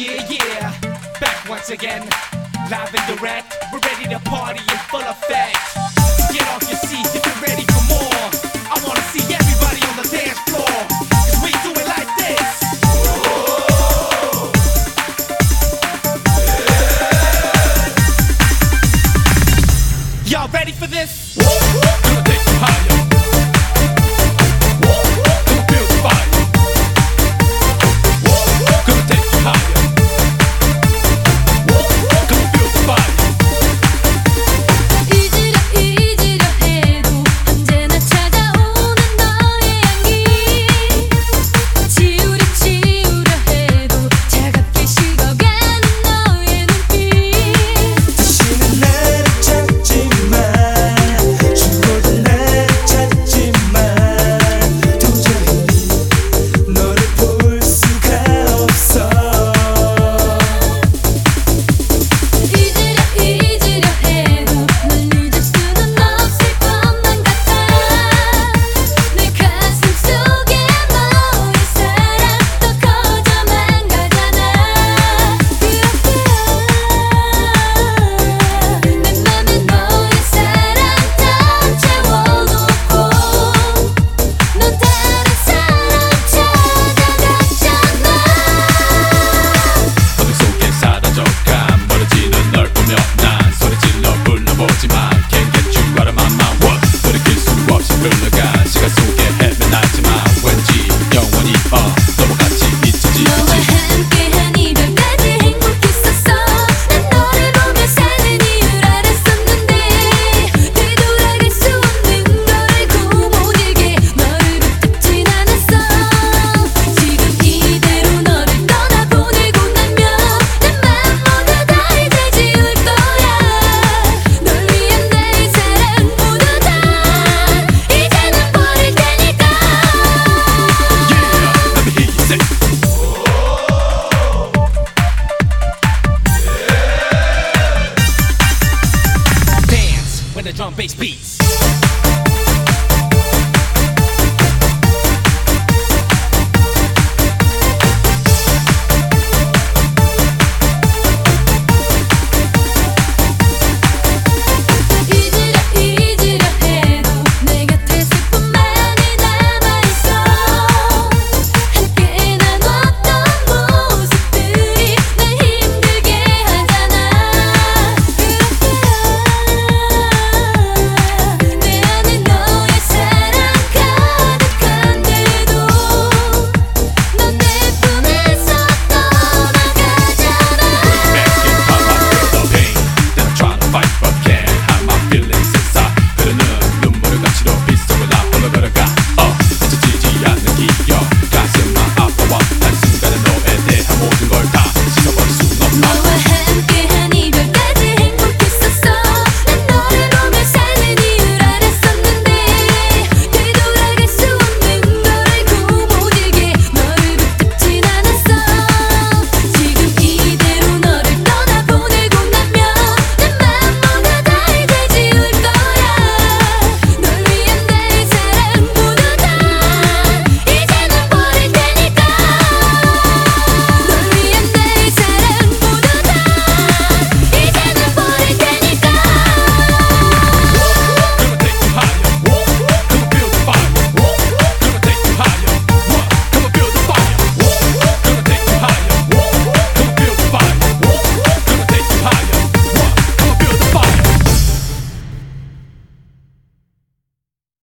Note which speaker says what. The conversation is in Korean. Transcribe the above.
Speaker 1: Yeah, yeah, back once again, live and direct. We're ready to party in full effect. Get off your seat if you're ready for more. I wanna see everybody on the dance floor, 'cause we do it like this. Y'all ready for this? Gonna take you higher. Gonna feel the fire. Gonna take you higher. Gonna feel the fire.
Speaker 2: 잊으려 해도 언제나 찾아오는 너의 향기. 지우려 해도 차갑게 식어가는 너의 눈빛.
Speaker 3: 다시는 나를 찾지마. 죽어도 나를 찾지마. 도저히 너를 볼 수가 없어.
Speaker 2: 잊으려 해도 널 잊을 수는 없을 것만 같아. 내 가슴 속에 너의 사랑 더 커져만 가잖아. 그렇게 내 맘에 너의 사랑 다 채워놓고 넌 다른 사람 찾아갔잖아.
Speaker 4: 어둠 속에 사라져가 멀어지는 널 보며 난 소리질러 불러보지만 Can't get you out of my mind. What? 돌이킬 수 없이 흘러간 시간 속에 헤매나지만 왠지 영원히 너와 같이 잊혀지지.
Speaker 2: 너와 함께한 이별까지 행복했었어. 난 너를 보며 사는 이유를 알았었는데 되돌아갈 수 없는 걸 알고 못 이게 너를 붙잡진 않았어. 지금 이대로 너를 떠나보내고 나면 내 맘 모두 다 이제 지울 거야. 널 위한 나의 사랑 모두 다 이제는 버릴 테니까.
Speaker 4: Yeah, let me hear you say.
Speaker 1: Dance when the drum bass beats.